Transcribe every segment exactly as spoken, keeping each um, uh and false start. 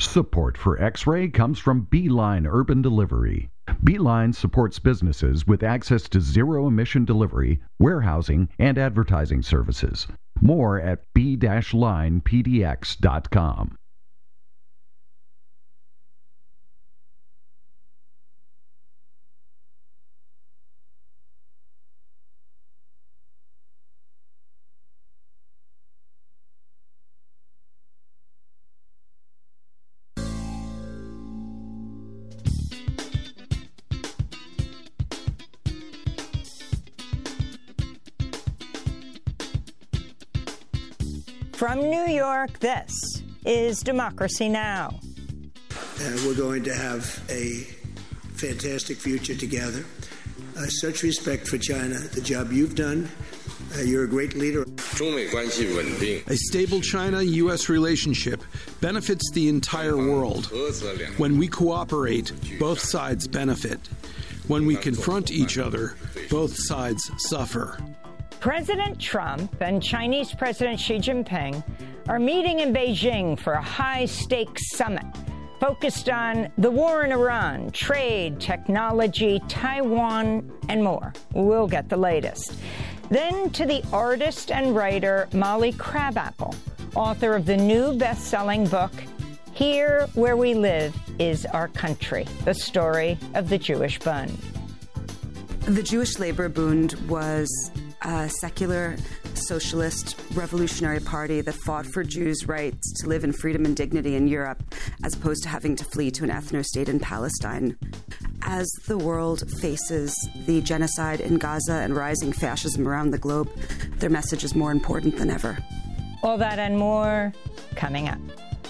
Support for X-Ray comes from Beeline Urban Delivery. Beeline supports businesses with access to zero-emission delivery, warehousing, and advertising services. More at b dash line p d x dot com. From New York, this is Democracy Now! Uh, we're going to have a fantastic future together. Uh, such respect for China, the job you've done. Uh, you're a great leader. A stable China-U S relationship benefits the entire world. When we cooperate, both sides benefit. When we confront each other, both sides suffer. President Trump and Chinese President Xi Jinping are meeting in Beijing for a high-stakes summit focused on the war in Iran, trade, technology, Taiwan, and more. We'll get the latest. Then to the artist and writer Molly Crabapple, author of the new best-selling book, Here Where We Live Is Our Country, the story of the Jewish Bund. The Jewish Labor Bund was a secular, socialist, revolutionary party that fought for Jews' rights to live in freedom and dignity in Europe, as opposed to having to flee to an ethno-state in Palestine. As the world faces the genocide in Gaza and rising fascism around the globe, their message is more important than ever. All that and more coming up.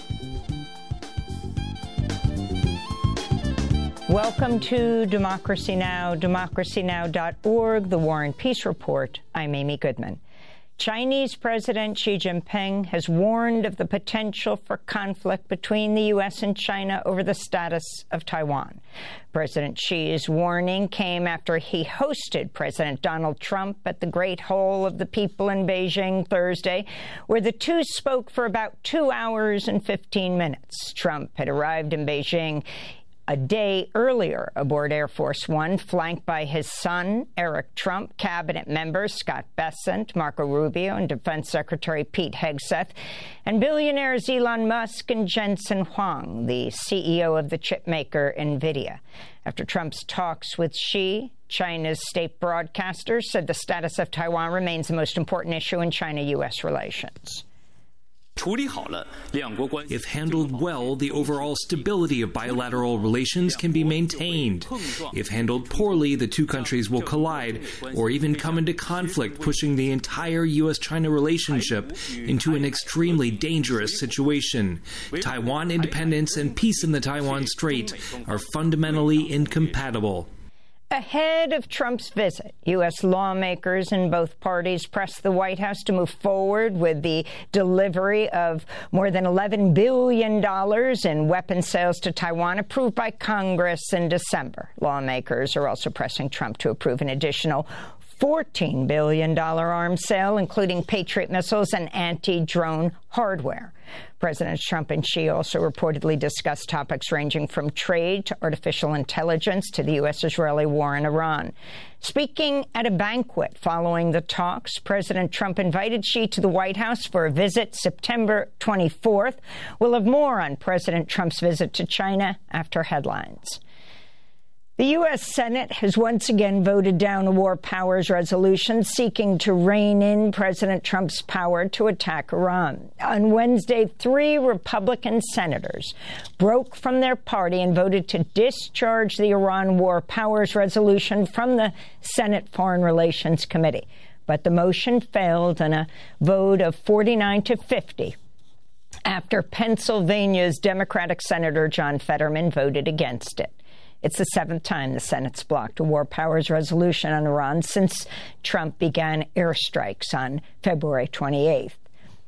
Welcome to Democracy Now!, democracy now dot org, the War and Peace Report. I'm Amy Goodman. Chinese President Xi Jinping has warned of the potential for conflict between the U S and China over the status of Taiwan. President Xi's warning came after he hosted President Donald Trump at the Great Hall of the People in Beijing Thursday, where the two spoke for about two hours and fifteen minutes. Trump had arrived in Beijing a day earlier aboard Air Force One, flanked by his son, Eric Trump, cabinet members Scott Bessent, Marco Rubio, and Defense Secretary Pete Hegseth, and billionaires Elon Musk and Jensen Huang, the C E O of the chipmaker NVIDIA. After Trump's talks with Xi, China's state broadcasters said the status of Taiwan remains the most important issue in China-U S relations. If handled well, the overall stability of bilateral relations can be maintained. If handled poorly, the two countries will collide or even come into conflict, pushing the entire U S China relationship into an extremely dangerous situation. Taiwan independence and peace in the Taiwan Strait are fundamentally incompatible. Ahead of Trump's visit, U S lawmakers in both parties pressed the White House to move forward with the delivery of more than eleven billion dollars in weapons sales to Taiwan, approved by Congress in December. Lawmakers are also pressing Trump to approve an additional fourteen billion dollars arms sale, including Patriot missiles and anti-drone hardware. Presidents Trump and Xi also reportedly discussed topics ranging from trade to artificial intelligence to the U S-Israeli war in Iran. Speaking at a banquet following the talks, President Trump invited Xi to the White House for a visit September twenty-fourth. We'll have more on President Trump's visit to China after headlines. The U S Senate has once again voted down a war powers resolution seeking to rein in President Trump's power to attack Iran. On Wednesday, three Republican senators broke from their party and voted to discharge the Iran war powers resolution from the Senate Foreign Relations Committee. But the motion failed in a vote of forty-nine to fifty after Pennsylvania's Democratic Senator John Fetterman voted against it. It's the seventh time the Senate's blocked a war powers resolution on Iran since Trump began airstrikes on February twenty-eighth.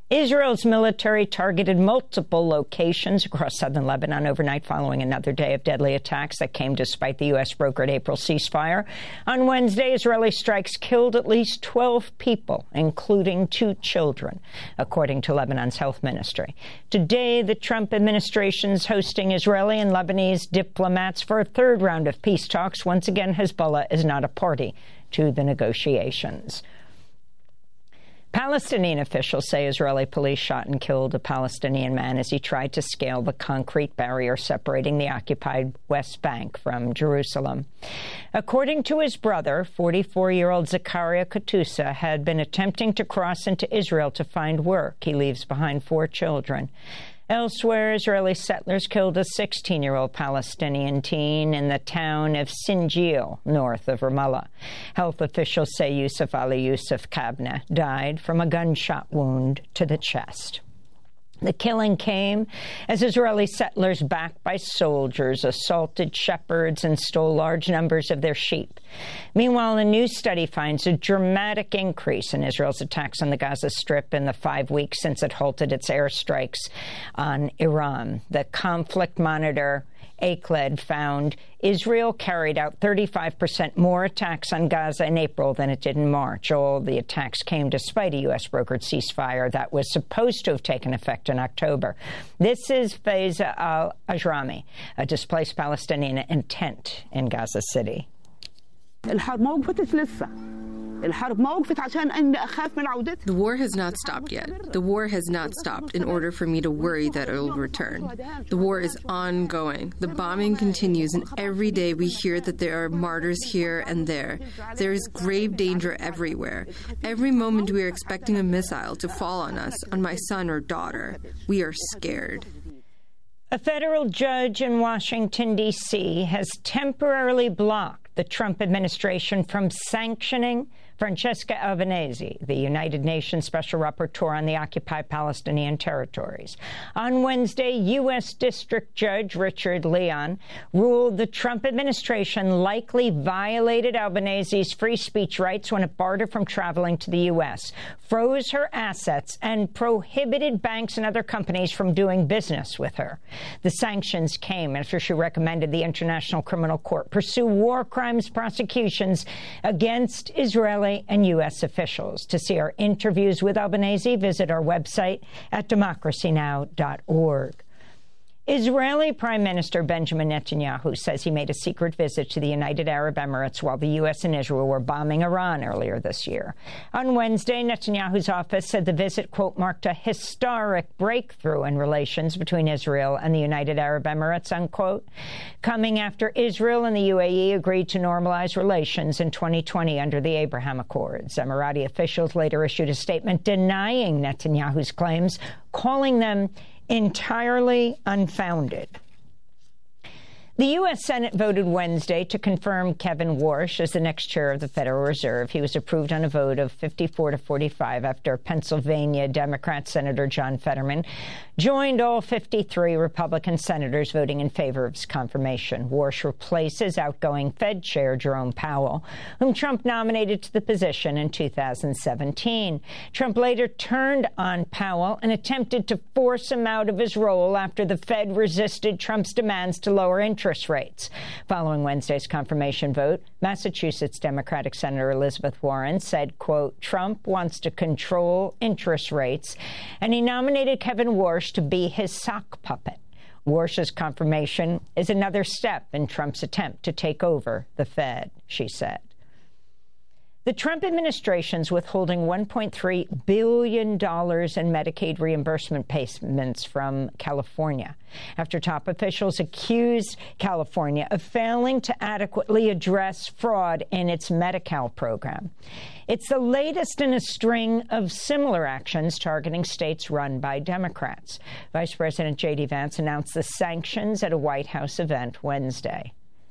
Israel's military targeted multiple locations across southern Lebanon overnight following another day of deadly attacks that came despite the U S-brokered April ceasefire. On Wednesday, Israeli strikes killed at least twelve people, including two children, according to Lebanon's health ministry. Today, the Trump administration's hosting Israeli and Lebanese diplomats for a third round of peace talks. Once again, Hezbollah is not a party to the negotiations. Palestinian officials say Israeli police shot and killed a Palestinian man as he tried to scale the concrete barrier separating the occupied West Bank from Jerusalem. According to his brother, forty-four-year-old Zakaria Katusa had been attempting to cross into Israel to find work. He leaves behind four children. Elsewhere, Israeli settlers killed a sixteen-year-old Palestinian teen in the town of Sinjil, north of Ramallah. Health officials say Yusuf Ali Yusuf Kabna died from a gunshot wound to the chest. The killing came as Israeli settlers, backed by soldiers, assaulted shepherds and stole large numbers of their sheep. Meanwhile, a new study finds a dramatic increase in Israel's attacks on the Gaza Strip in the five weeks since it halted its airstrikes on Iran. The conflict monitor A C L E D found Israel carried out thirty-five percent more attacks on Gaza in April than it did in March. All the attacks came despite a U S-brokered ceasefire that was supposed to have taken effect in October. This is Faiza al-Ajrami, a displaced Palestinian in tent in Gaza City. The war has not stopped yet. The war has not stopped in order for me to worry that it will return. The war is ongoing. The bombing continues, and every day we hear that there are martyrs here and there. There is grave danger everywhere. Every moment we are expecting a missile to fall on us, on my son or daughter. We are scared. A federal judge in Washington, D C has temporarily blocked the Trump administration from sanctioning Francesca Albanese, the United Nations Special Rapporteur on the occupied Palestinian territories. On Wednesday, U S District Judge Richard Leon ruled the Trump administration likely violated Albanese's free speech rights when it barred her from traveling to the U S, froze her assets, and prohibited banks and other companies from doing business with her. The sanctions came after she recommended the International Criminal Court pursue war crimes prosecutions against Israeli and U S officials. To see our interviews with Albanese, visit our website at democracy now dot org. Israeli Prime Minister Benjamin Netanyahu says he made a secret visit to the United Arab Emirates while the U S and Israel were bombing Iran earlier this year. On Wednesday, Netanyahu's office said the visit, quote, marked a historic breakthrough in relations between Israel and the United Arab Emirates, unquote, coming after Israel and the U A E agreed to normalize relations in twenty twenty under the Abraham Accords. Emirati officials later issued a statement denying Netanyahu's claims, calling them entirely unfounded. The U S Senate voted Wednesday to confirm Kevin Warsh as the next chair of the Federal Reserve. He was approved on a vote of fifty-four to forty-five after Pennsylvania Democrat Senator John Fetterman joined all fifty-three Republican senators voting in favor of his confirmation. Warsh replaces outgoing Fed Chair Jerome Powell, whom Trump nominated to the position in two thousand seventeen. Trump later turned on Powell and attempted to force him out of his role after the Fed resisted Trump's demands to lower interest rates. Following Wednesday's confirmation vote, Massachusetts Democratic Senator Elizabeth Warren said, quote, Trump wants to control interest rates, and he nominated Kevin Warsh to be his sock puppet. Warsh's confirmation is another step in Trump's attempt to take over the Fed, she said. The Trump administration's withholding one point three billion dollars in Medicaid reimbursement payments from California after top officials accused California of failing to adequately address fraud in its Medi-Cal program. It's the latest in a string of similar actions targeting states run by Democrats. Vice President J D Vance announced the sanctions at a White House event Wednesday.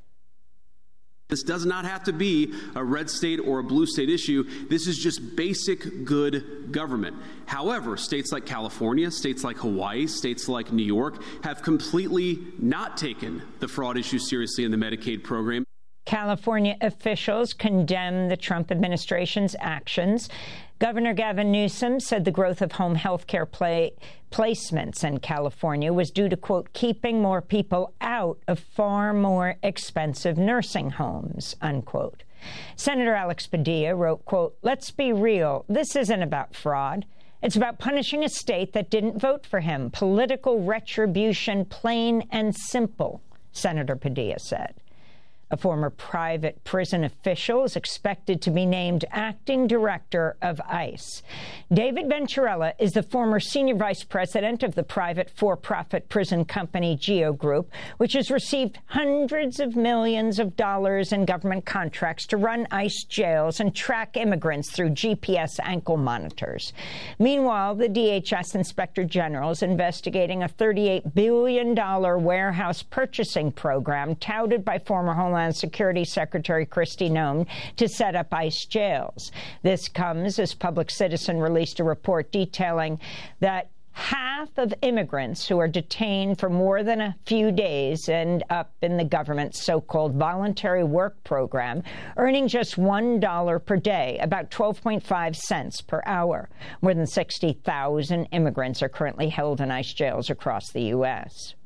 This does not have to be a red state or a blue state issue. This is just basic good government. However, states like California, states like Hawaii, states like New York have completely not taken the fraud issue seriously in the Medicaid program. California officials condemn the Trump administration's actions. Governor Gavin Newsom said the growth of home health care play placements in California was due to, quote, keeping more people out of far more expensive nursing homes, unquote. Senator Alex Padilla wrote, quote, let's be real, this isn't about fraud. It's about punishing a state that didn't vote for him. Political retribution, plain and simple, Senator Padilla said. A former private prison official is expected to be named acting director of ICE. David Venturella is the former senior vice president of the private for-profit prison company Geo Group, which has received hundreds of millions of dollars in government contracts to run ICE jails and track immigrants through G P S ankle monitors. Meanwhile, the D H S Inspector General is investigating a thirty-eight billion dollars warehouse purchasing program touted by former Homeland Security Secretary Kristi Noem to set up ICE jails. This comes as Public Citizen released a report detailing that half of immigrants who are detained for more than a few days end up in the government's so-called voluntary work program, earning just one dollar per day, about twelve point five cents per hour. More than sixty thousand immigrants are currently held in ICE jails across the U S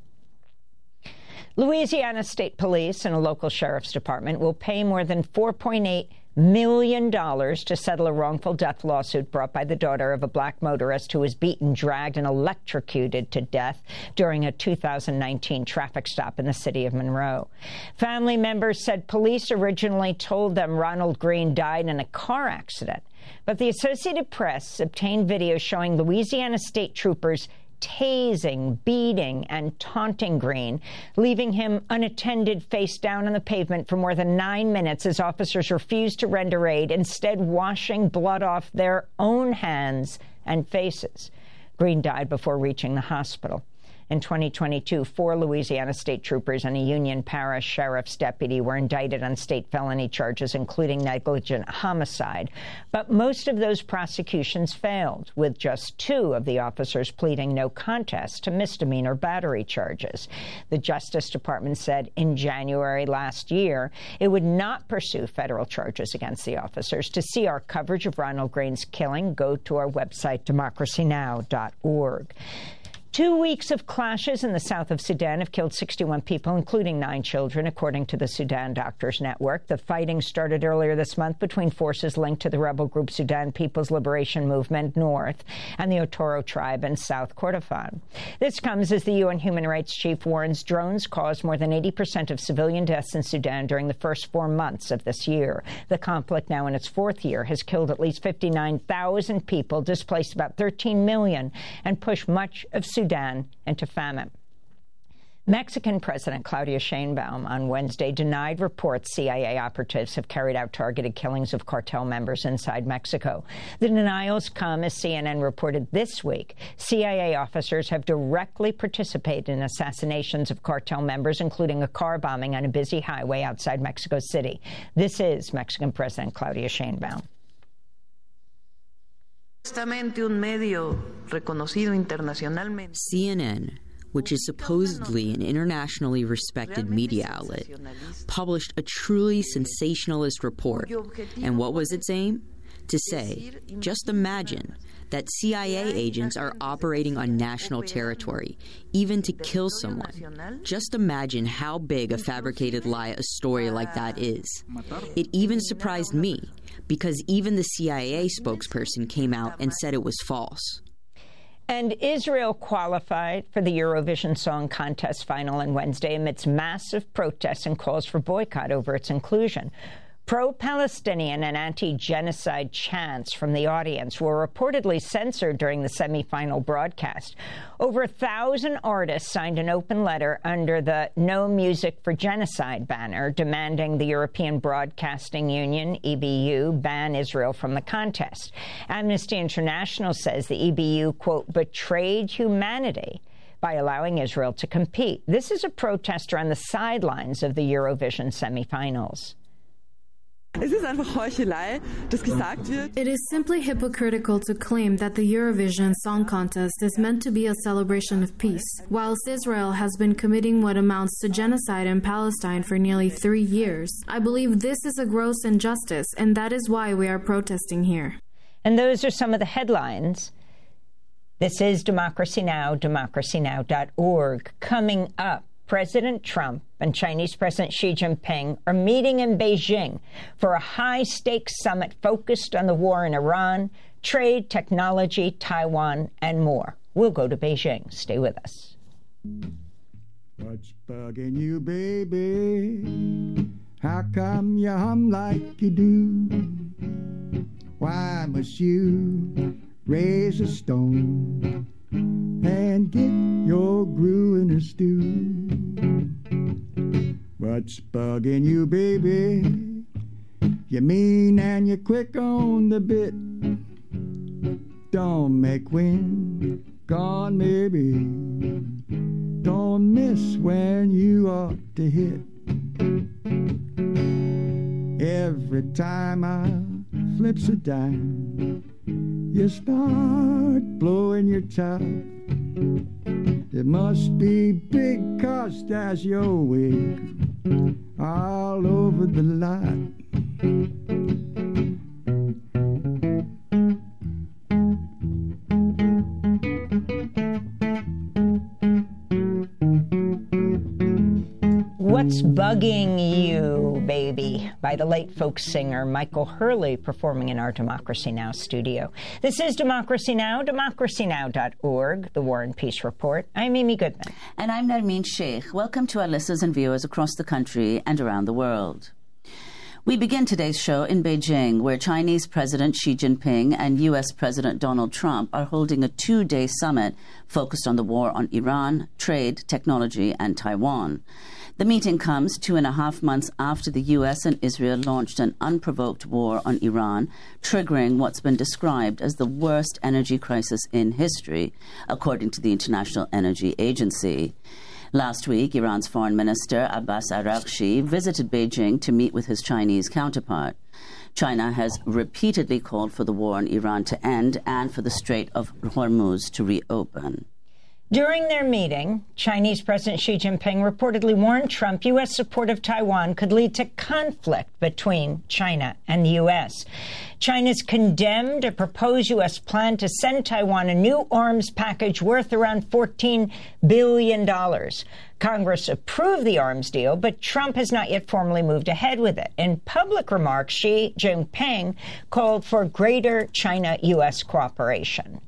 Louisiana State Police and a local sheriff's department will pay more than four point eight million dollars to settle a wrongful death lawsuit brought by the daughter of a black motorist who was beaten, dragged, and electrocuted to death during a two thousand nineteen traffic stop in the city of Monroe. Family members said police originally told them Ronald Green died in a car accident, but the Associated Press obtained video showing Louisiana state troopers tasing, beating, and taunting Green, leaving him unattended face down on the pavement for more than nine minutes as officers refused to render aid, instead washing blood off their own hands and faces. Green died before reaching the hospital. In twenty twenty-two, four Louisiana state troopers and a Union Parish sheriff's deputy were indicted on state felony charges, including negligent homicide. But most of those prosecutions failed, with just two of the officers pleading no contest to misdemeanor battery charges. The Justice Department said in January last year it would not pursue federal charges against the officers. To see our coverage of Ronald Green's killing, go to our website, democracy now dot org. Two weeks of clashes in the south of Sudan have killed sixty-one people, including nine children, according to the Sudan Doctors Network. The fighting started earlier this month between forces linked to the rebel group Sudan People's Liberation Movement North and the Otoro tribe in South Kordofan. This comes as the U N Human Rights Chief warns drones caused more than eighty percent of civilian deaths in Sudan during the first four months of this year. The conflict, now in its fourth year, has killed at least fifty-nine thousand people, displaced about thirteen million, and pushed much of Sudan into famine. Mexican President Claudia Sheinbaum on Wednesday denied reports C I A operatives have carried out targeted killings of cartel members inside Mexico. The denials come as C N N reported this week C I A officers have directly participated in assassinations of cartel members, including a car bombing on a busy highway outside Mexico City. This is Mexican President Claudia Sheinbaum. C N N, which is supposedly an internationally respected media outlet, published a truly sensationalist report. And what was its aim? To say, just imagine that C I A agents are operating on national territory, even to kill someone. Just imagine how big a fabricated lie a story like that is. It even surprised me, because even the C I A spokesperson came out and said it was false. And Israel qualified for the Eurovision Song Contest final on Wednesday amidst massive protests and calls for boycott over its inclusion. Pro-Palestinian and anti-genocide chants from the audience were reportedly censored during the semifinal broadcast. Over a thousand artists signed an open letter under the No Music for Genocide banner, demanding the European Broadcasting Union, E B U, ban Israel from the contest. Amnesty International says the E B U, quote, betrayed humanity by allowing Israel to compete. This is a protester on the sidelines of the Eurovision semifinals. It is simply hypocritical to claim that the Eurovision Song Contest is meant to be a celebration of peace, whilst Israel has been committing what amounts to genocide in Palestine for nearly three years. I believe this is a gross injustice, and that is why we are protesting here. And those are some of the headlines. This is Democracy Now!, democracy now dot org. Coming up, President Trump and Chinese President Xi Jinping are meeting in Beijing for a high-stakes summit focused on the war in Iran, trade, technology, Taiwan, and more. We'll go to Beijing. Stay with us. What's bugging you, baby? How come you hum like you do? Why must you raise a stone and get your brew in a stew? What's bugging you, baby? You mean and you're quick on the bit. Don't make wind, gone maybe. Don't miss when you ought to hit. Every time I flips a dime, you start blowing your top. It must be big, 'cause there's your wig all over the lot. What's Bugging You, Baby, by the late folk singer Michael Hurley, performing in our Democracy Now! Studio. This is Democracy Now!, democracy now dot org, the War and Peace Report. I'm Amy Goodman. And I'm Nermeen Sheikh. Welcome to our listeners and viewers across the country and around the world. We begin today's show in Beijing, where Chinese President Xi Jinping and U S President Donald Trump are holding a two-day summit focused on the war on Iran, trade, technology, and Taiwan. The meeting comes two and a half months after the U S and Israel launched an unprovoked war on Iran, triggering what's been described as the worst energy crisis in history, according to the International Energy Agency. Last week, Iran's Foreign Minister Abbas Araghchi visited Beijing to meet with his Chinese counterpart. China has repeatedly called for the war on Iran to end and for the Strait of Hormuz to reopen. During their meeting, Chinese President Xi Jinping reportedly warned Trump U S support of Taiwan could lead to conflict between China and the U S. China's condemned a proposed U S plan to send Taiwan a new arms package worth around fourteen billion dollars. Congress approved the arms deal, but Trump has not yet formally moved ahead with it. In public remarks, Xi Jinping called for greater China-U S cooperation.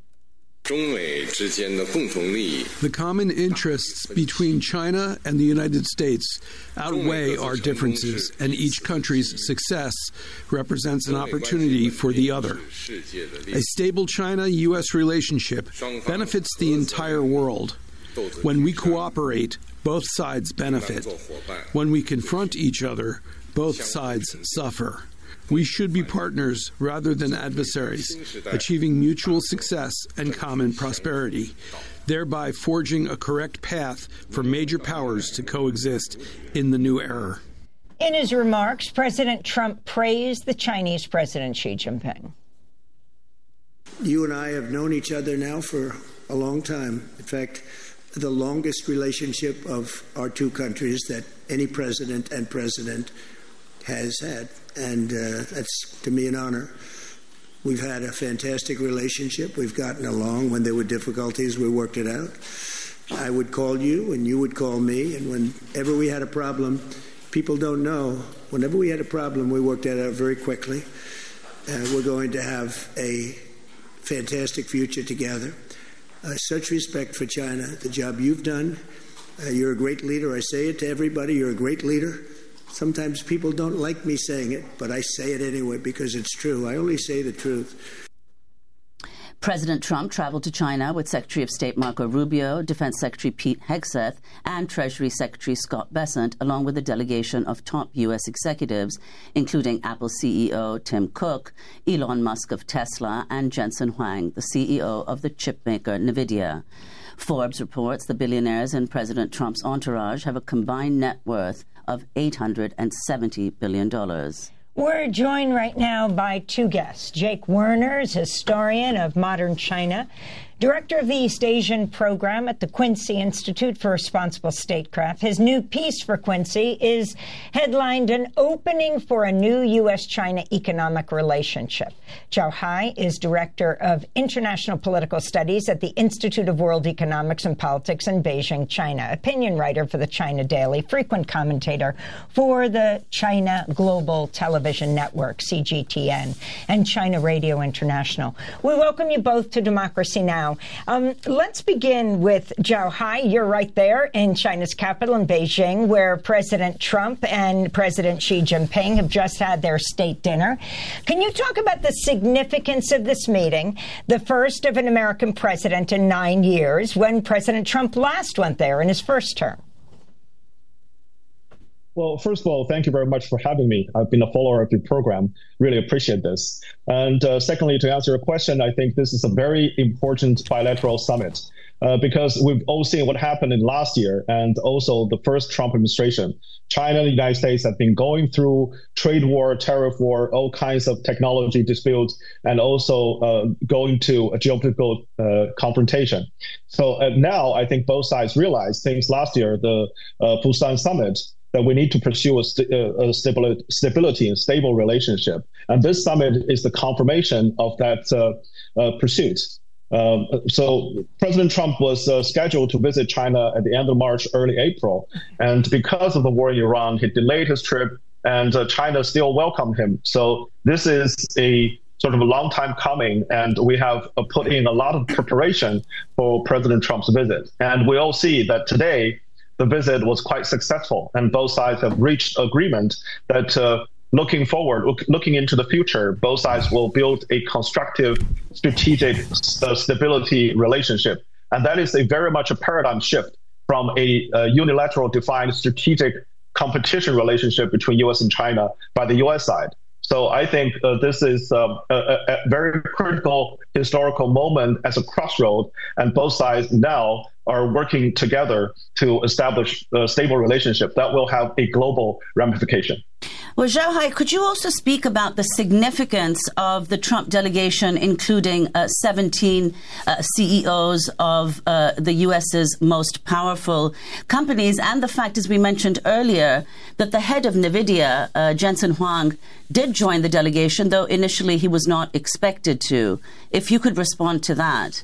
The common interests between China and the United States outweigh our differences, and each country's success represents an opportunity for the other. A stable China-U S relationship benefits the entire world. When we cooperate, both sides benefit. When we confront each other, both sides suffer. We should be partners rather than adversaries, achieving mutual success and common prosperity, thereby forging a correct path for major powers to coexist in the new era. In his remarks, President Trump praised the Chinese President Xi Jinping. You and I have known each other now for a long time. In fact, the longest relationship of our two countries that any president and president has had. And uh, that's, to me, an honor. We've had a fantastic relationship. We've gotten along. When there were difficulties, we worked it out. I would call you, and you would call me. And whenever we had a problem, people don't know, whenever we had a problem, we worked it out very quickly. Uh, we're going to have a fantastic future together. Uh, such respect for China, the job you've done. Uh, you're a great leader. I say it to everybody. You're a great leader. Sometimes people don't like me saying it, but I say it anyway because it's true. I only say the truth. President Trump traveled to China with Secretary of State Marco Rubio, Defense Secretary Pete Hegseth, and Treasury Secretary Scott Bessent, along with a delegation of top U S executives, including Apple C E O Tim Cook, Elon Musk of Tesla, and Jensen Huang, the C E O of the chipmaker NVIDIA. Forbes reports the billionaires in President Trump's entourage have a combined net worth of eight hundred seventy billion dollars. We're joined right now by two guests. Jake Werner is historian of modern China. Director of the East Asian Program at the Quincy Institute for Responsible Statecraft. His new piece for Quincy is headlined An Opening for a New U S China Economic Relationship. Zhao Hai is Director of International Political Studies at the Institute of World Economics and Politics in Beijing, China, opinion writer for the China Daily, frequent commentator for the China Global Television Network, C G T N, and China Radio International. We welcome you both to Democracy Now! Um, let's begin with Zhao Hai. You're right there in China's capital in Beijing, where President Trump and President Xi Jinping have just had their state dinner. Can you talk about the significance of this meeting, the first of an American president in nine years, when President Trump last went there in his first term? Well, first of all, thank you very much for having me. I've been a follower of your program. Really appreciate this. And uh, secondly, to answer your question, I think this is a very important bilateral summit uh, because we've all seen what happened in last year and also the first Trump administration. China and the United States have been going through trade war, tariff war, all kinds of technology disputes, and also uh, going to a geopolitical uh, confrontation. So uh, now I think both sides realize since last year, the uh, Busan summit, that we need to pursue a, st- a stability, stability and stable relationship. And this summit is the confirmation of that uh, uh, pursuit. Um, so President Trump was uh, scheduled to visit China at the end of March, early April. And because of the war in Iran, he delayed his trip, and uh, China still welcomed him. So this is a sort of a long time coming, and we have uh, put in a lot of preparation for President Trump's visit. And we all see that today, the visit was quite successful, and both sides have reached agreement that uh, looking forward, look, looking into the future, both sides will build a constructive, strategic uh, stability relationship. And that is a very much a paradigm shift from a, a unilateral defined strategic competition relationship between U S and China by the U S side. So I think uh, this is um, a, a very critical historical moment as a crossroad, and both sides now are working together to establish a stable relationship that will have a global ramification. Well, Zhao Hai, could you also speak about the significance of the Trump delegation, including uh, seventeen uh, C E Os of uh, the U S's most powerful companies, and the fact, as we mentioned earlier, that the head of NVIDIA, uh, Jensen Huang, did join the delegation, though initially he was not expected to. If you could respond to that.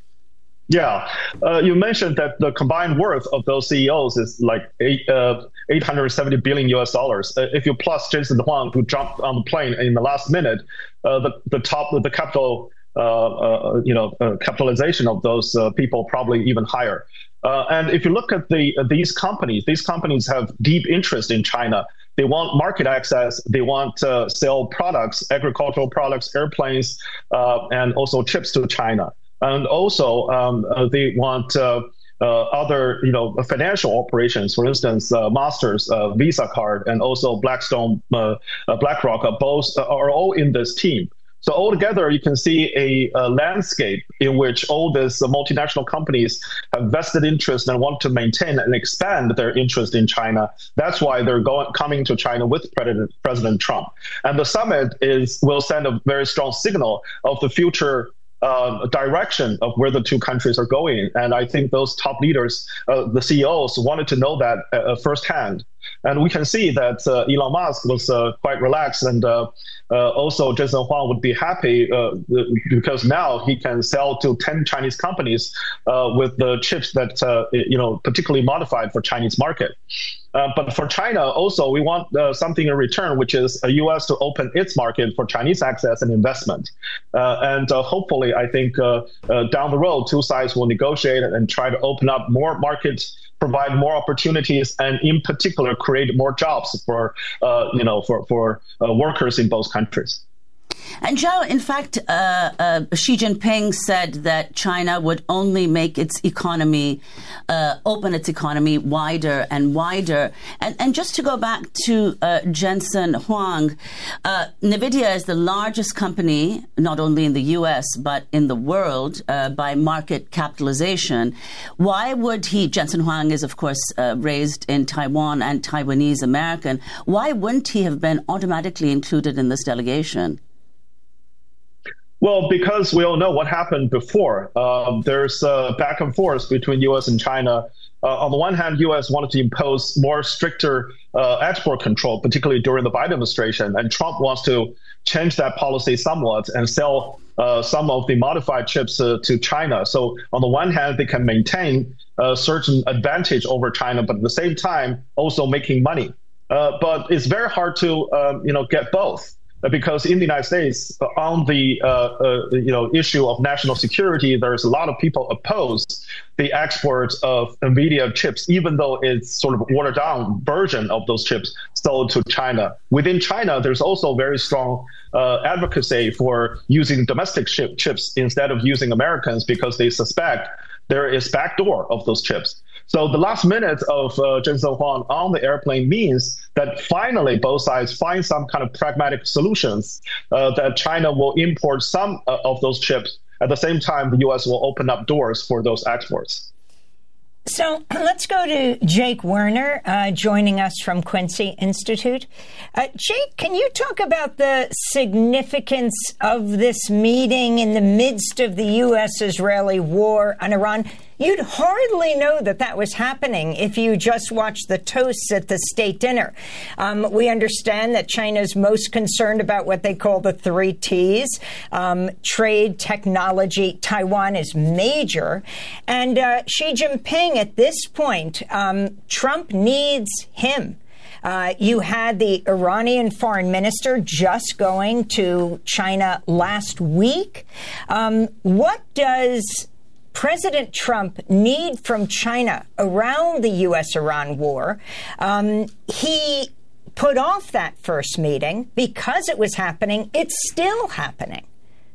Yeah, uh, you mentioned that the combined worth of those C E Os is like eight, uh, eight hundred seventy billion U S dollars. Uh, if you plus Jensen Huang, who jumped on the plane in the last minute, uh, the the top the capital uh, uh, you know uh, capitalization of those uh, people probably even higher. Uh, and if you look at the uh, these companies, these companies have deep interest in China. They want market access. They want to uh, sell products, agricultural products, airplanes, uh, and also chips to China. And also, um, uh, they want uh, uh, other, you know, financial operations. For instance, uh, Masters, uh, Visa card, and also Blackstone, uh, uh, BlackRock, uh, both are all in this team. So altogether, you can see a, a landscape in which all these uh, multinational companies have vested interest and want to maintain and expand their interest in China. That's why they're going coming to China with President, President Trump. And the summit is will send a very strong signal of the future Uh, direction of where the two countries are going. And I think those top leaders, uh, the C E Os, wanted to know that uh, firsthand. And we can see that uh, Elon Musk was uh, quite relaxed, and uh, uh, also Jensen Huang would be happy uh, because now he can sell to ten Chinese companies uh, with the chips that, uh, you know, particularly modified for Chinese market. Uh, but for China, also, we want uh, something in return, which is a U S to open its market for Chinese access and investment. Uh, and uh, hopefully, I think uh, uh, down the road, two sides will negotiate and try to open up more markets, provide more opportunities, and in particular, create more jobs for, uh, you know, for, for uh, workers in both countries. And Zhao, in fact, uh, uh, Xi Jinping said that China would only make its economy, uh, open its economy wider and wider. And, and just to go back to uh, Jensen Huang, uh, NVIDIA is the largest company, not only in the U S, but in the world uh, by market capitalization. Why would he, Jensen Huang is, of course, uh, raised in Taiwan and Taiwanese American, why wouldn't he have been automatically included in this delegation? Well, because we all know what happened before. Um, there's uh, back and forth between U S and China. Uh, on the one hand, U S wanted to impose more stricter uh, export control, particularly during the Biden administration, and Trump wants to change that policy somewhat and sell uh, some of the modified chips uh, to China. So on the one hand, they can maintain a certain advantage over China, but at the same time, also making money. Uh, but it's very hard to uh, you know, get both. Because in the United States, on the uh, uh, you know issue of national security, there's a lot of people oppose the export of NVIDIA chips, even though it's sort of a watered down version of those chips sold to China. Within China, there's also very strong uh, advocacy for using domestic chip chips instead of using Americans because they suspect there is backdoor of those chips. So the last minute of uh, Jensen Huang on the airplane means that finally both sides find some kind of pragmatic solutions uh, that China will import some uh, of those chips. At the same time, the U S will open up doors for those exports. So let's go to Jake Werner, uh, joining us from Quincy Institute. Uh, Jake, can you talk about the significance of this meeting in the midst of the U S-Israeli war on Iran? You'd hardly know that that was happening if you just watched the toasts at the state dinner. Um, we understand that China's most concerned about what they call the three T's. Um, trade, technology, Taiwan is major. And uh, Xi Jinping, at this point, um, Trump needs him. Uh, you had the Iranian foreign minister just going to China last week. Um, what does President Trump need from China around the U S Iran war? Um, he put off that first meeting because it was happening. It's still happening.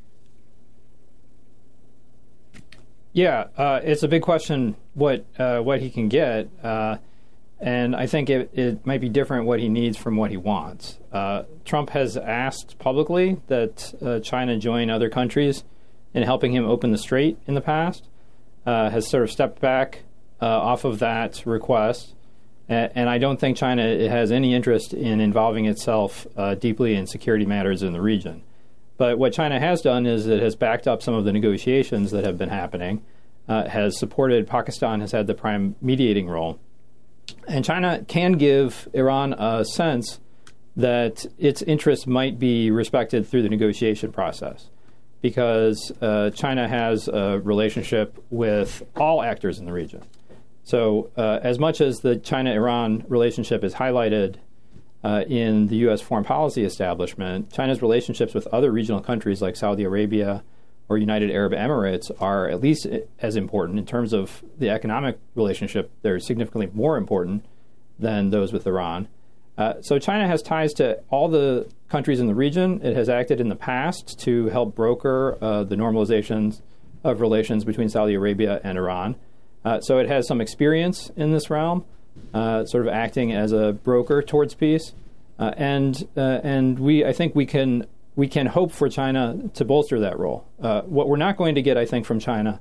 Yeah, uh, it's a big question what uh, what he can get. Uh, and I think it, it might be different what he needs from what he wants. Uh, Trump has asked publicly that uh, China join other countries in helping him open the strait in the past, uh, has sort of stepped back uh, off of that request. And, and I don't think China has any interest in involving itself uh, deeply in security matters in the region. But what China has done is it has backed up some of the negotiations that have been happening, uh, has supported, Pakistan has had the prime mediating role. And China can give Iran a sense that its interests might be respected through the negotiation process, because uh, China has a relationship with all actors in the region. So uh, as much as the China-Iran relationship is highlighted uh, in the U S foreign policy establishment, China's relationships with other regional countries like Saudi Arabia or United Arab Emirates are at least as important. In terms of the economic relationship, they're significantly more important than those with Iran. Uh, so China has ties to all the countries in the region. It has acted in the past to help broker uh, the normalizations of relations between Saudi Arabia and Iran. Uh, so it has some experience in this realm, uh, sort of acting as a broker towards peace. Uh, and uh, and we, I think we can we can hope for China to bolster that role. Uh, what we're not going to get, I think, from China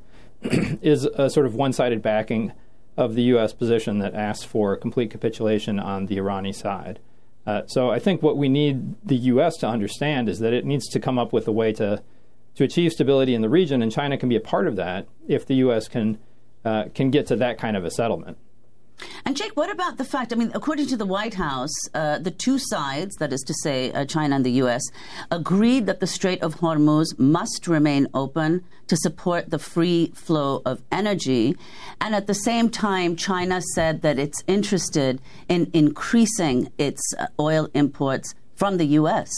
is a sort of one-sided backing of the U S position that asks for complete capitulation on the Irani side. Uh, so I think what we need the U S to understand is that it needs to come up with a way to to achieve stability in the region, and China can be a part of that if the U S can uh, can get to that kind of a settlement. And Jake, what about the fact, I mean, according to the White House, uh, the two sides, that is to say uh, China and the U S, agreed that the Strait of Hormuz must remain open to support the free flow of energy. And at the same time, China said that it's interested in increasing its uh, oil imports from the U S.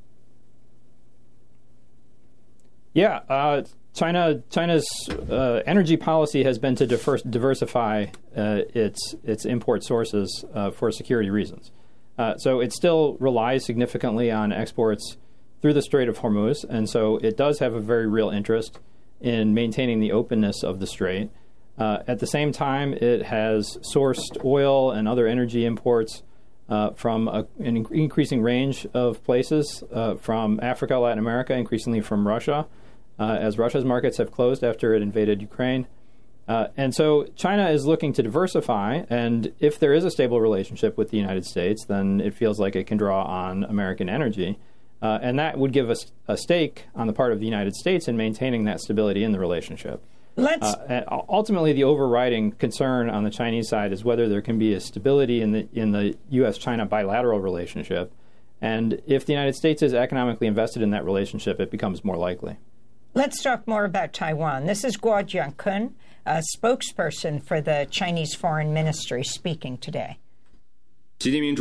Yeah, uh, China China's uh, energy policy has been to diverse, diversify uh, its its import sources uh, for security reasons. Uh, so it still relies significantly on exports through the Strait of Hormuz, and so it does have a very real interest in maintaining the openness of the strait. Uh, at the same time, it has sourced oil and other energy imports uh, from a, an in- increasing range of places, uh, from Africa, Latin America, increasingly from Russia, Uh, as Russia's markets have closed after it invaded Ukraine. Uh, and so China is looking to diversify, and if there is a stable relationship with the United States, then it feels like it can draw on American energy. Uh, and that would give us a stake on the part of the United States in maintaining that stability in the relationship. Let's uh, ultimately, the overriding concern on the Chinese side is whether there can be a stability in the in the U S China bilateral relationship. And if the United States is economically invested in that relationship, it becomes more likely. Let's talk more about Taiwan. This is Guo Jiankun, a spokesperson for the Chinese Foreign Ministry, speaking today. In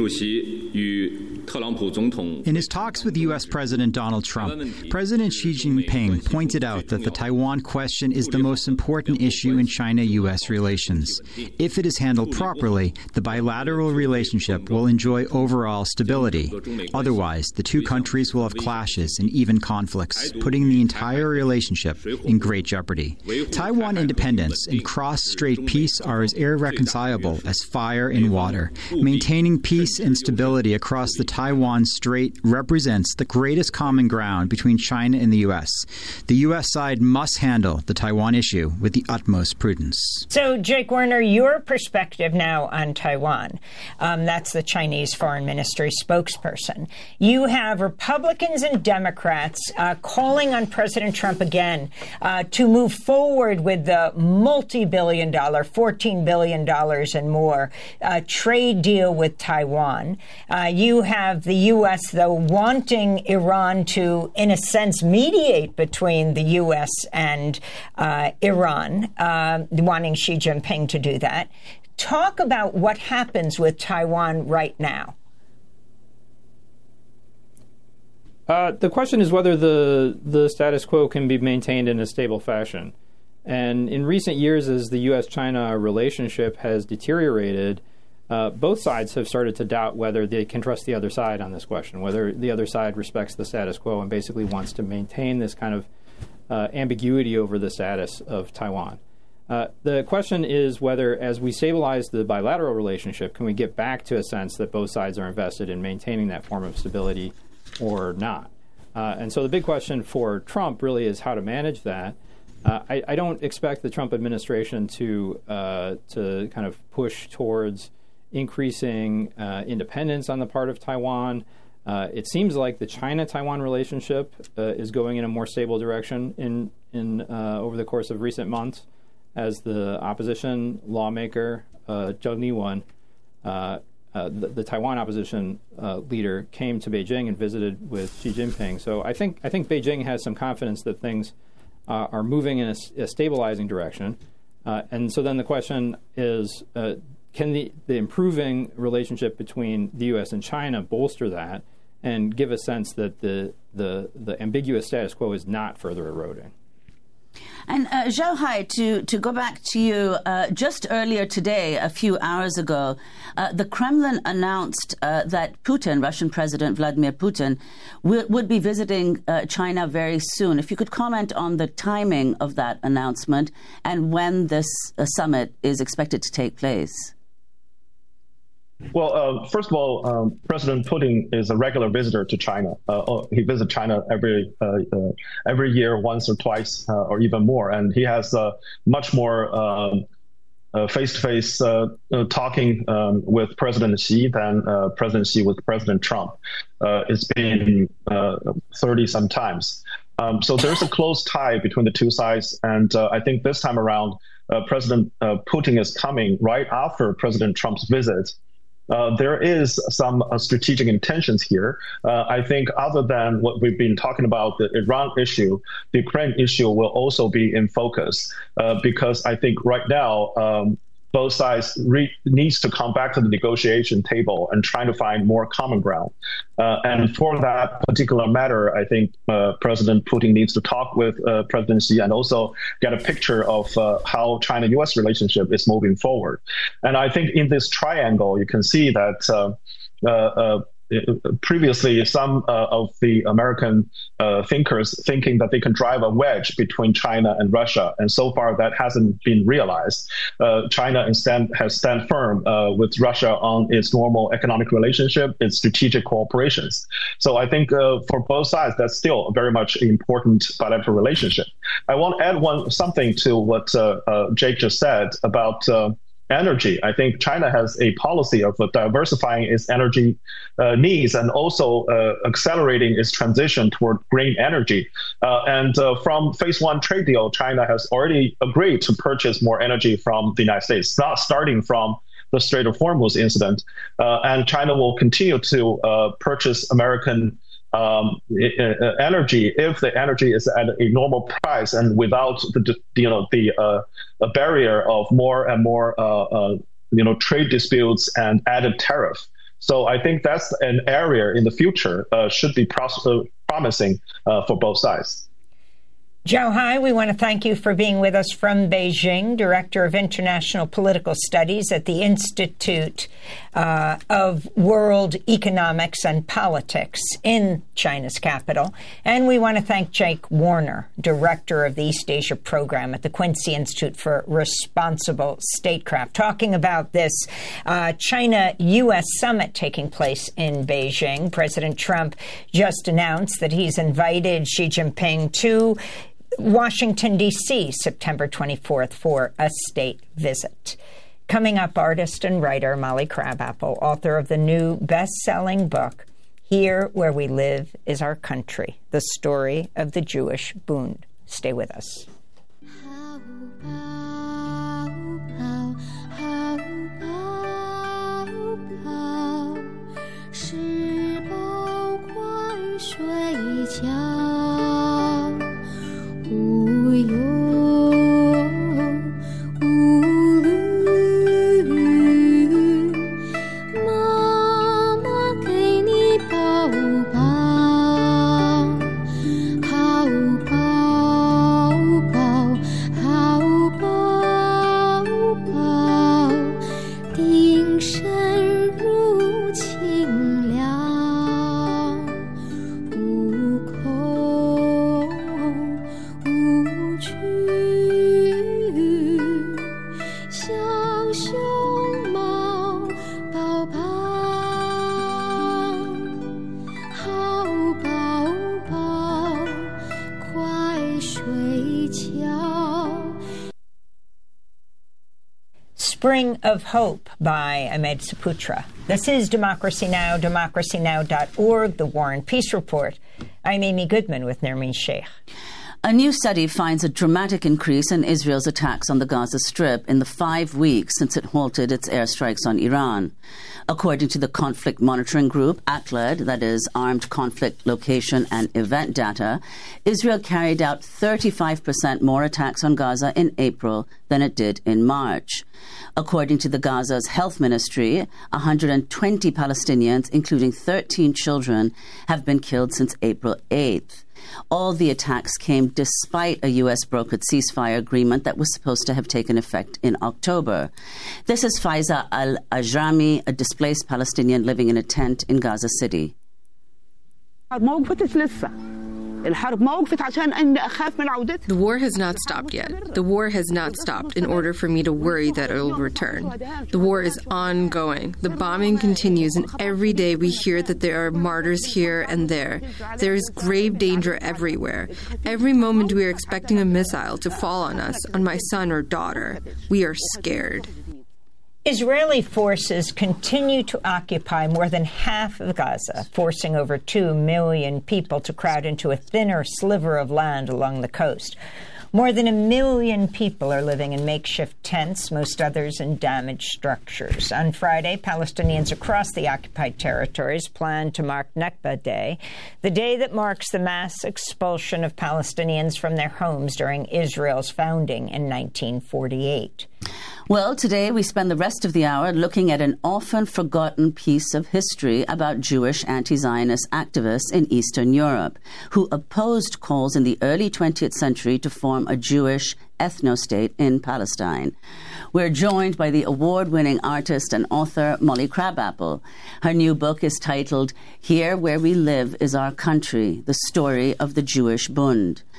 his talks with U S. President Donald Trump, President Xi Jinping pointed out that the Taiwan question is the most important issue in China-U S relations. If it is handled properly, the bilateral relationship will enjoy overall stability. Otherwise, the two countries will have clashes and even conflicts, putting the entire relationship in great jeopardy. Taiwan independence and cross-strait peace are as irreconcilable as fire and water. Maintaining peace and stability across the Taiwan Strait represents the greatest common ground between China and the U S. The U S side must handle the Taiwan issue with the utmost prudence. So, Jake Werner, your perspective now on Taiwan. Um, that's the Chinese Foreign Ministry spokesperson. You have Republicans and Democrats uh, calling on President Trump again uh, to move forward with the multi-billion dollar, fourteen billion dollars and more, uh, trade deal with Taiwan. Uh, you have the U S, though, wanting Iran to, in a sense, mediate between the U S and uh, Iran, uh, wanting Xi Jinping to do that. Talk about what happens with Taiwan right now. Uh, the question is whether the, the status quo can be maintained in a stable fashion. And in recent years, as the U S China relationship has deteriorated, Uh, both sides have started to doubt whether they can trust the other side on this question, whether the other side respects the status quo and basically wants to maintain this kind of uh, ambiguity over the status of Taiwan. Uh, the question is whether, as we stabilize the bilateral relationship, can we get back to a sense that both sides are invested in maintaining that form of stability or not? Uh, and so the big question for Trump really is how to manage that. Uh, I, I don't expect the Trump administration to uh, to kind of push towards increasing uh, independence on the part of Taiwan. Uh, it seems like the China-Taiwan relationship uh, is going in a more stable direction in in uh, over the course of recent months, as the opposition lawmaker uh, Zheng Niwen, uh, uh, the, the Taiwan opposition uh, leader, came to Beijing and visited with Xi Jinping. So I think I think Beijing has some confidence that things uh, are moving in a, a stabilizing direction, uh, and so then the question is. Uh, Can the, the improving relationship between the U S and China bolster that and give a sense that the the, the ambiguous status quo is not further eroding? And uh, Zhao Hai, to, to go back to you, uh, just earlier today, a few hours ago, uh, the Kremlin announced uh, that Putin, Russian President Vladimir Putin, w- would be visiting uh, China very soon. If you could comment on the timing of that announcement and when this uh, summit is expected to take place. Well, uh, first of all, um, President Putin is a regular visitor to China. Uh, he visits China every uh, uh, every year, once or twice, uh, or even more, and he has uh, much more um, uh, face-to-face uh, uh, talking um, with President Xi than uh, President Xi with President Trump. Uh, it's been thirty uh, some times. Um, so there's a close tie between the two sides, and uh, I think this time around, uh, President uh, Putin is coming right after President Trump's visit. Uh, there is some uh, strategic intentions here. Uh, I think other than what we've been talking about, the Iran issue, the Ukraine issue will also be in focus uh, because I think right now um, both sides re- needs to come back to the negotiation table and try to find more common ground. Uh, and for that particular matter, I think uh, President Putin needs to talk with uh, President Xi and also get a picture of uh, how China-U S relationship is moving forward. And I think in this triangle, you can see that uh, uh, uh, previously some uh, of the American uh, thinkers thinking that they can drive a wedge between China and Russia, and so far that hasn't been realized. Uh, China instead has stand firm uh, with Russia on its normal economic relationship, its strategic cooperations. So I think uh, for both sides, that's still very much an important bilateral relationship. I want to add one something to what uh, uh, Jake just said about uh, energy. I think China has a policy of uh, diversifying its energy uh, needs and also uh, accelerating its transition toward green energy. Uh, and uh, from phase one trade deal, China has already agreed to purchase more energy from the United States, not starting from the Strait of Hormuz incident. Uh, and China will continue to uh, purchase American um, energy if the energy is at a normal price and without the, you know, the uh, a barrier of more and more uh, uh, you know, trade disputes and added tariff. So I think that's an area in the future uh, should be pros- uh, promising uh, for both sides. Zhao Hai, we want to thank you for being with us from Beijing, Director of International Political Studies at the Institute uh, of World Economics and Politics in China's capital. And we want to thank Jake Warner, Director of the East Asia Program at the Quincy Institute for Responsible Statecraft, talking about this uh, China-U S summit taking place in Beijing. President Trump just announced that he's invited Xi Jinping to Washington, D C, September twenty-fourth for a state visit. Coming up, artist and writer Molly Crabapple, author of the new best-selling book, Here Where We Live Is Our Country, the story of the Jewish Bund. Stay with us. Spring of Hope by Ahmed Saputra. This is Democracy Now!, democracy now dot org, the War and Peace Report. I'm Amy Goodman with Nermeen Sheikh. A new study finds a dramatic increase in Israel's attacks on the Gaza Strip in the five weeks since it halted its airstrikes on Iran. According to the conflict monitoring group, A C L E D, that is Armed Conflict Location and Event Data, Israel carried out thirty-five percent more attacks on Gaza in April than it did in March. According to the Gaza's health ministry, one hundred twenty Palestinians, including thirteen children, have been killed since April eighth. All the attacks came despite a U S brokered ceasefire agreement that was supposed to have taken effect in October. This is Faiza Al-Ajrami, a displaced Palestinian living in a tent in Gaza City. The war has not stopped yet. The war has not stopped in order for me to worry that it will return. The war is ongoing. The bombing continues, and every day we hear that there are martyrs here and there. There is grave danger everywhere. Every moment we are expecting a missile to fall on us, on my son or daughter. We are scared. Israeli forces continue to occupy more than half of Gaza, forcing over two million people to crowd into a thinner sliver of land along the coast. More than a million people are living in makeshift tents, most others in damaged structures. On Friday, Palestinians across the occupied territories planned to mark Nakba Day, the day that marks the mass expulsion of Palestinians from their homes during Israel's founding in nineteen forty-eight. Well, today we spend the rest of the hour looking at an often forgotten piece of history about Jewish anti-Zionist activists in Eastern Europe who opposed calls in the early twentieth century to form a Jewish ethno-state in Palestine. We're joined by the award-winning artist and author Molly Crabapple. Her new book is titled Here Where We Live Is Our Country, the Story of the Jewish Bund.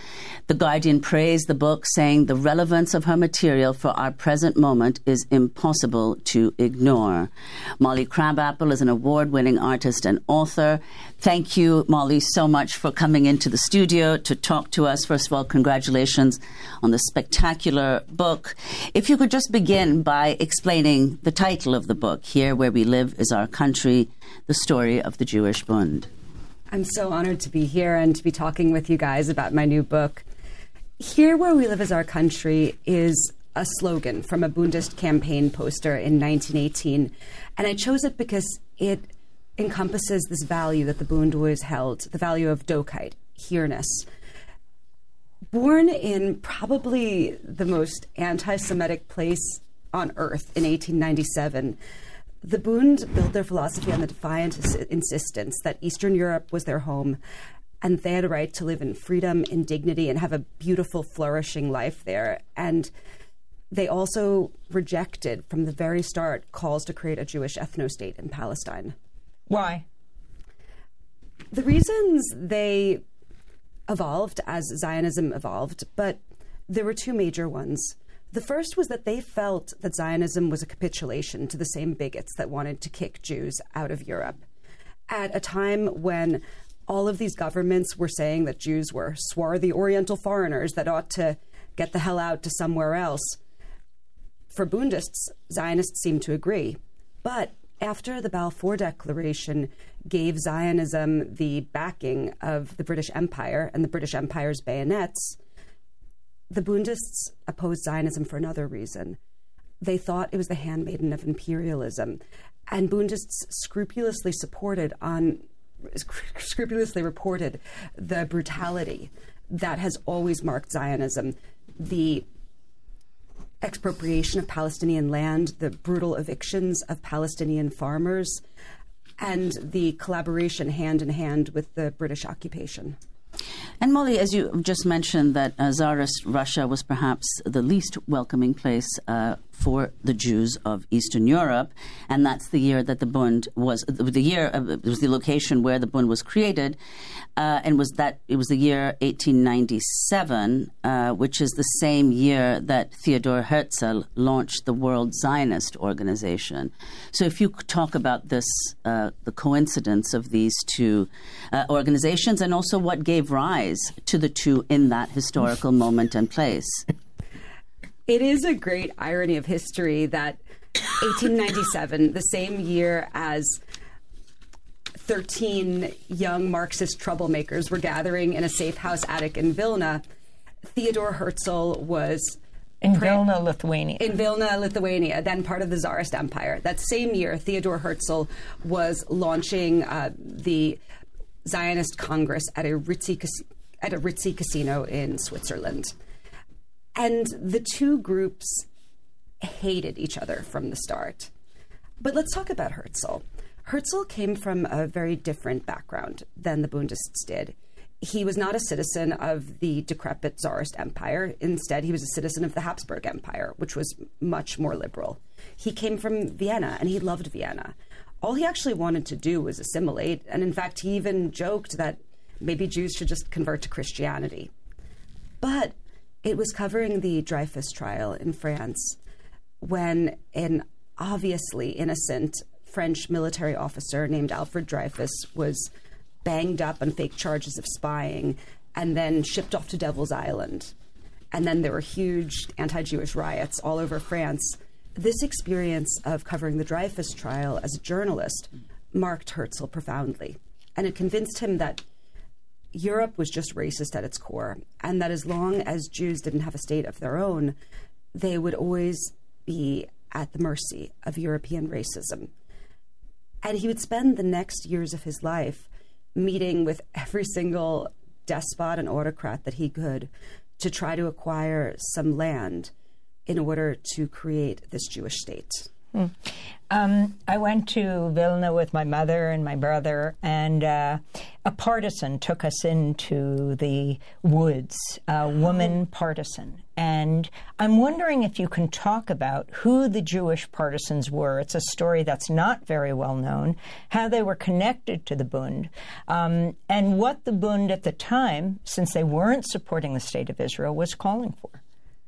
The Guardian praised the book, saying the relevance of her material for our present moment is impossible to ignore. Molly Crabapple is an award-winning artist and author. Thank you, Molly, so much for coming into the studio to talk to us. First of all, congratulations on the spectacular book. If you could just begin by explaining the title of the book, Here Where We Live is Our Country, the story of the Jewish Bund. I'm so honored to be here and to be talking with you guys about my new book. Here Where We Live is Our Country is a slogan from a Bundist campaign poster in nineteen eighteen. And I chose it because it encompasses this value that the Bund always held, the value of Dokheit, here-ness. Born in probably the most anti-Semitic place on earth in eighteen ninety-seven, the Bund built their philosophy on the defiant ins- insistence that Eastern Europe was their home, and they had a right to live in freedom, in dignity, and have a beautiful, flourishing life there. And they also rejected, from the very start, calls to create a Jewish ethno-state in Palestine. Why? The reasons they evolved as Zionism evolved, but there were two major ones. The first was that they felt that Zionism was a capitulation to the same bigots that wanted to kick Jews out of Europe. At a time when all of these governments were saying that Jews were swarthy Oriental foreigners that ought to get the hell out to somewhere else. For Bundists, Zionists seemed to agree. But after the Balfour Declaration gave Zionism the backing of the British Empire and the British Empire's bayonets, the Bundists opposed Zionism for another reason. They thought it was the handmaiden of imperialism. And Bundists scrupulously supported on scrupulously reported the brutality that has always marked Zionism, the expropriation of Palestinian land, the brutal evictions of Palestinian farmers, and the collaboration hand in hand with the British occupation. And Molly, as you just mentioned, that uh, Tsarist Russia was perhaps the least welcoming place uh, for the Jews of Eastern Europe, and that's the year that the Bund was the year of, it was the location where the Bund was created, uh, and was that it was the year eighteen ninety-seven, uh, which is the same year that Theodor Herzl launched the World Zionist Organization. So, if you could talk about this, uh, the coincidence of these two uh, organizations, and also what gave rise to the two in that historical moment and place. It is a great irony of history that eighteen ninety-seven, the same year as thirteen young Marxist troublemakers were gathering in a safe house attic in Vilna, Theodor Herzl was in pre- Vilna, Lithuania. In Vilna, Lithuania, then part of the Tsarist Empire. That same year, Theodor Herzl was launching uh, the Zionist Congress at a ritzy at a ritzy casino in Switzerland. And the two groups hated each other from the start. But let's talk about Herzl. Herzl came from a very different background than the Bundists did. He was not a citizen of the decrepit Tsarist Empire. Instead, he was a citizen of the Habsburg Empire, which was much more liberal. He came from Vienna, and he loved Vienna. All he actually wanted to do was assimilate, and in fact, he even joked that maybe Jews should just convert to Christianity. But it was covering the Dreyfus trial in France when an obviously innocent French military officer named Alfred Dreyfus was banged up on fake charges of spying and then shipped off to Devil's Island. And then there were huge anti-Jewish riots all over France. This experience of covering the Dreyfus trial as a journalist marked Herzl profoundly. And it convinced him that Europe was just racist at its core, and that as long as Jews didn't have a state of their own, they would always be at the mercy of European racism. And he would spend the next years of his life meeting with every single despot and autocrat that he could to try to acquire some land in order to create this Jewish state. Hmm. Um, I went to Vilna with my mother and my brother, and uh, a partisan took us into the woods, a woman partisan. And I'm wondering if you can talk about who the Jewish partisans were. It's a story that's not very well known, how they were connected to the Bund, um, and what the Bund at the time, since they weren't supporting the State of Israel, was calling for.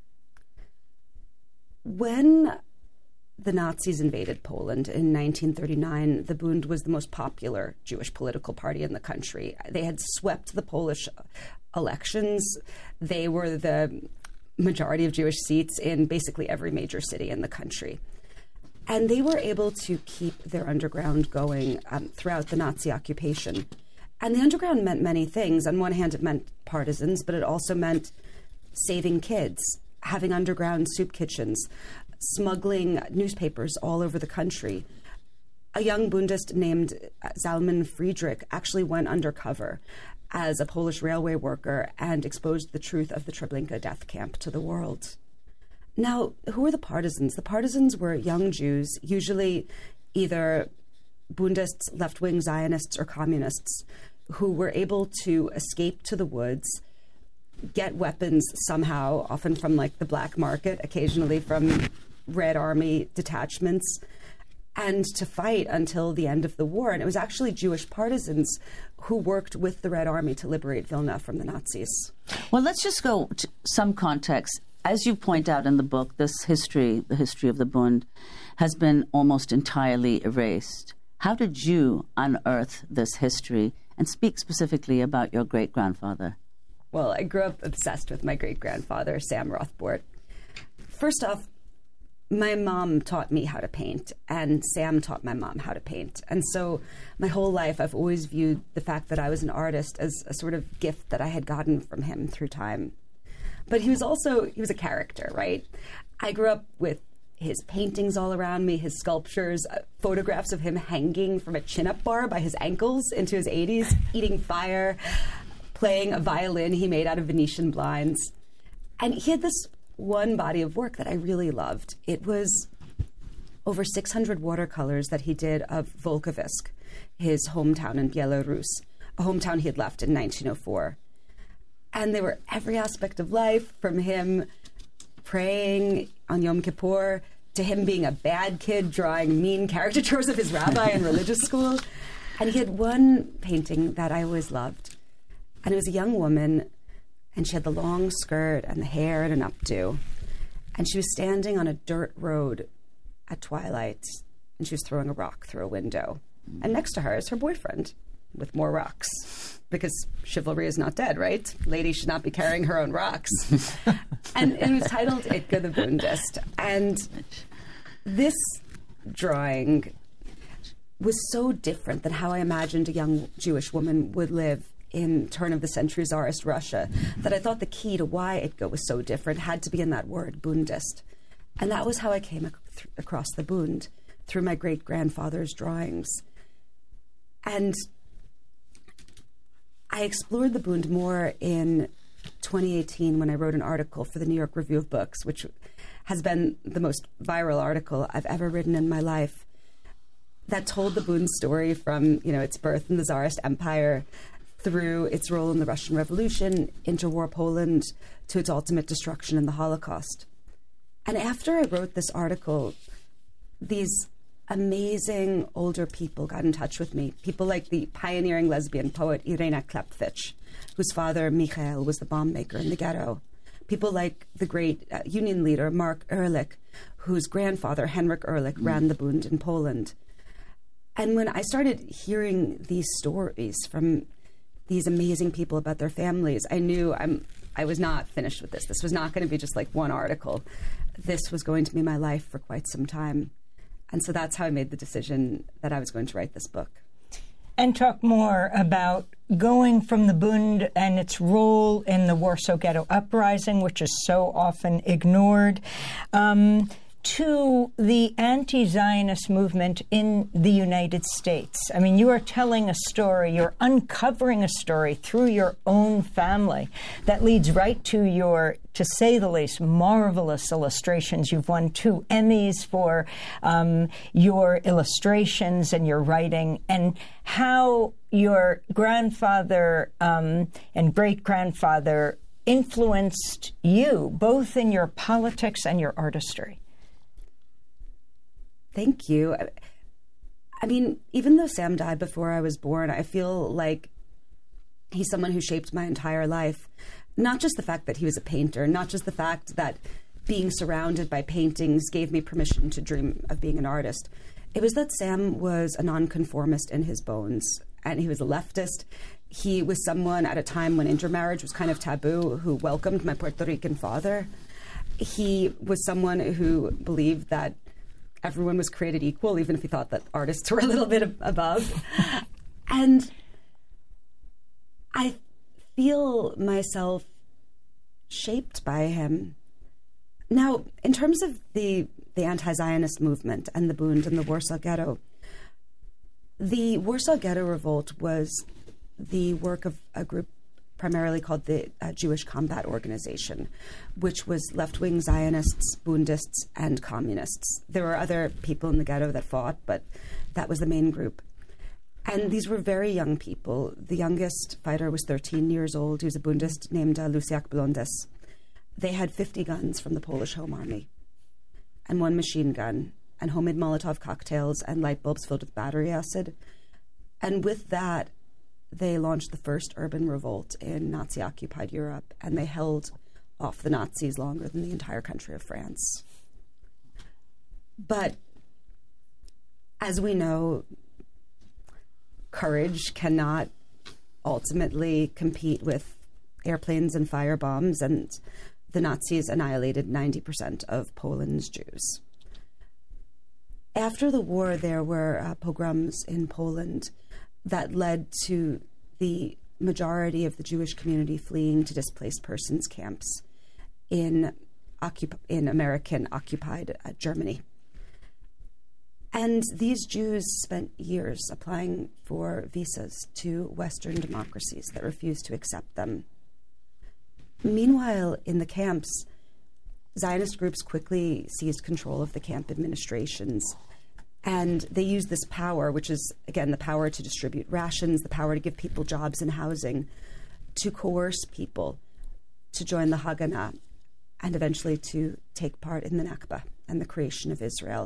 When the Nazis invaded Poland in nineteen thirty-nine, the Bund was the most popular Jewish political party in the country. They had swept the Polish elections. They were the majority of Jewish seats in basically every major city in the country. And they were able to keep their underground going um, throughout the Nazi occupation. And the underground meant many things. On one hand, it meant partisans, but it also meant saving kids, having underground soup kitchens, smuggling newspapers all over the country. A young Bundist named Zalman Friedrich actually went undercover as a Polish railway worker and exposed the truth of the Treblinka death camp to the world. Now, who were the partisans? The partisans were young Jews, usually either Bundists, left-wing Zionists, or communists, who were able to escape to the woods, get weapons somehow, often from like the black market, occasionally from Red Army detachments, and to fight until the end of the war. And it was actually Jewish partisans who worked with the Red Army to liberate Vilna from the Nazis. Well, let's just go to some context. As you point out in the book, this history, the history of the Bund, has been almost entirely erased. How did you unearth this history and speak specifically about your great-grandfather? Well, I grew up obsessed with my great-grandfather, Sam Rothbard. First off, my mom taught me how to paint, and Sam taught my mom how to paint. And so my whole life, I've always viewed the fact that I was an artist as a sort of gift that I had gotten from him through time. But he was also, he was a character, right? I grew up with his paintings all around me, his sculptures, uh, photographs of him hanging from a chin-up bar by his ankles into his eighties, eating fire, playing a violin he made out of Venetian blinds. And he had this one body of work that I really loved. It was over six hundred watercolors that he did of Volkovysk, his hometown in Belarus, a hometown he had left in nineteen oh four. And they were every aspect of life, from him praying on Yom Kippur to him being a bad kid drawing mean caricatures of his rabbi in religious school. And he had one painting that I always loved. And it was a young woman, and she had the long skirt and the hair and an updo. And she was standing on a dirt road at twilight, and she was throwing a rock through a window. And next to her is her boyfriend with more rocks, because chivalry is not dead, right? Ladies should not be carrying her own rocks. And it was titled Itka the Bundist. And this drawing was so different than how I imagined a young Jewish woman would live in turn-of-the-century Tsarist Russia, that I thought the key to why Itka was so different had to be in that word, Bundist. And that was how I came ac- across the Bund, through my great-grandfather's drawings. And I explored the Bund more in twenty eighteen when I wrote an article for the New York Review of Books, which has been the most viral article I've ever written in my life, that told the Bund story from, you know, its birth in the Tsarist Empire through its role in the Russian Revolution, interwar Poland, to its ultimate destruction in the Holocaust. And after I wrote this article, these amazing older people got in touch with me, people like the pioneering lesbian poet Irena Klepfich, whose father, Michael, was the bomb maker in the ghetto. People like the great uh, union leader, Mark Ehrlich, whose grandfather, Henryk Ehrlich, mm. ran the Bund in Poland. And when I started hearing these stories from these amazing people about their families, I knew I'm, I was not finished with this. This was not going to be just like one article. This was going to be my life for quite some time. And so that's how I made the decision that I was going to write this book. And talk more about going from the Bund and its role in the Warsaw Ghetto Uprising, which is so often ignored, um, to the anti-Zionist movement in the United States? I mean, you are telling a story, you're uncovering a story through your own family that leads right to your, to say the least, marvelous illustrations. You've won two Emmys for um, your illustrations and your writing, and how your grandfather um, and great-grandfather influenced you, both in your politics and your artistry. Thank you. I mean, even though Sam died before I was born, I feel like he's someone who shaped my entire life. Not just the fact that he was a painter, not just the fact that being surrounded by paintings gave me permission to dream of being an artist. It was that Sam was a nonconformist in his bones, and he was a leftist. He was someone at a time when intermarriage was kind of taboo who welcomed my Puerto Rican father. He was someone who believed that everyone was created equal, even if he thought that artists were a little bit above. And I feel myself shaped by him. Now, in terms of the, the anti-Zionist movement and the Bund and the Warsaw Ghetto, the Warsaw Ghetto Revolt was the work of a group primarily called the uh, Jewish Combat Organization, which was left-wing Zionists, Bundists, and communists. There were other people in the ghetto that fought, but that was the main group. And these were very young people. The youngest fighter was thirteen years old. He was a Bundist named uh, Luciak Blondes. They had fifty guns from the Polish Home Army and one machine gun and homemade Molotov cocktails and light bulbs filled with battery acid. And with that, they launched the first urban revolt in Nazi-occupied Europe, and they held off the Nazis longer than the entire country of France. But as we know, courage cannot ultimately compete with airplanes and fire bombs, and the Nazis annihilated ninety percent of Poland's Jews. After the war, there were uh, pogroms in Poland that led to the majority of the Jewish community fleeing to displaced persons camps in, occup- in American-occupied uh, Germany. And these Jews spent years applying for visas to Western democracies that refused to accept them. Meanwhile, in the camps, Zionist groups quickly seized control of the camp administrations. And they used this power, which is, again, the power to distribute rations, the power to give people jobs and housing, to coerce people to join the Haganah and eventually to take part in the Nakba and the creation of Israel.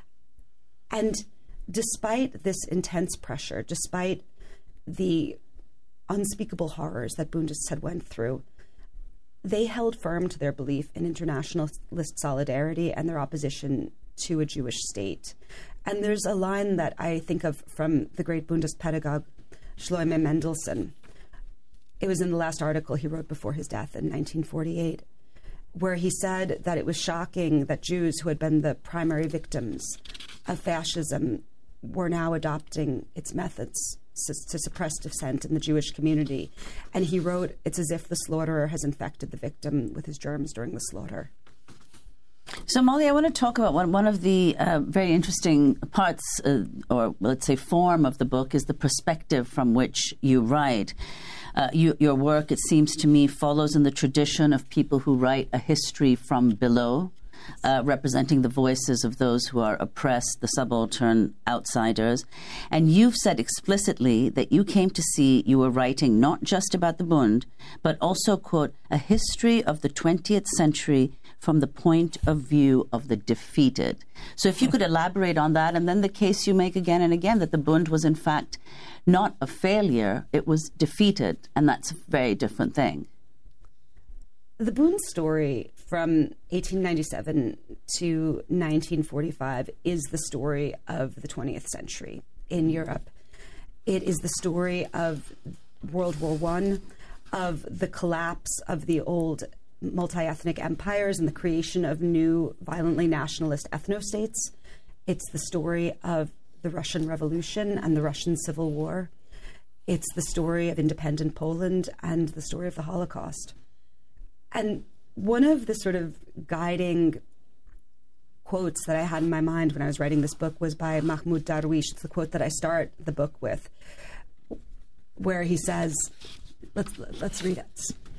And despite this intense pressure, despite the unspeakable horrors that Bundists had went through, they held firm to their belief in internationalist solidarity and their opposition to a Jewish state. And there's a line that I think of from the great Bundist pedagogue Shlomo Mendelssohn. It was in the last article he wrote before his death in nineteen forty-eight, where he said that it was shocking that Jews who had been the primary victims of fascism were now adopting its methods to suppress dissent in the Jewish community. And he wrote, it's as if the slaughterer has infected the victim with his germs during the slaughter. So, Molly, I want to talk about one, one of the uh, very interesting parts, uh, or let's say form of the book, is the perspective from which you write. Uh, you, your work, it seems to me, follows in the tradition of people who write a history from below, uh, representing the voices of those who are oppressed, the subaltern outsiders. And you've said explicitly that you came to see you were writing not just about the Bund, but also, quote, a history of the twentieth century from the point of view of the defeated. So if you could elaborate on that, and then the case you make again and again that the Bund was in fact not a failure, it was defeated, and that's a very different thing. The Bund story from eighteen ninety-seven to nineteen forty-five is the story of the twentieth century in Europe. It is the story of World War One, of the collapse of the old multi-ethnic empires and the creation of new violently nationalist ethno-states. It's the story of the Russian Revolution and the Russian Civil War. It's the story of independent Poland and the story of the Holocaust. And one of the sort of guiding quotes that I had in my mind when I was writing this book was by Mahmoud Darwish. It's the quote that I start the book with, where he says, let's, let's read it.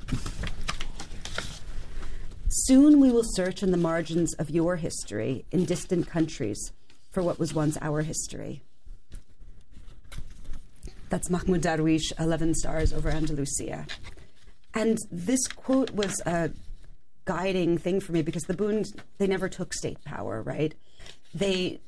Soon we will search in the margins of your history in distant countries for what was once our history. That's Mahmoud Darwish, eleven Stars Over Andalusia. And this quote was a guiding thing for me because the Bund, they never took state power, right? They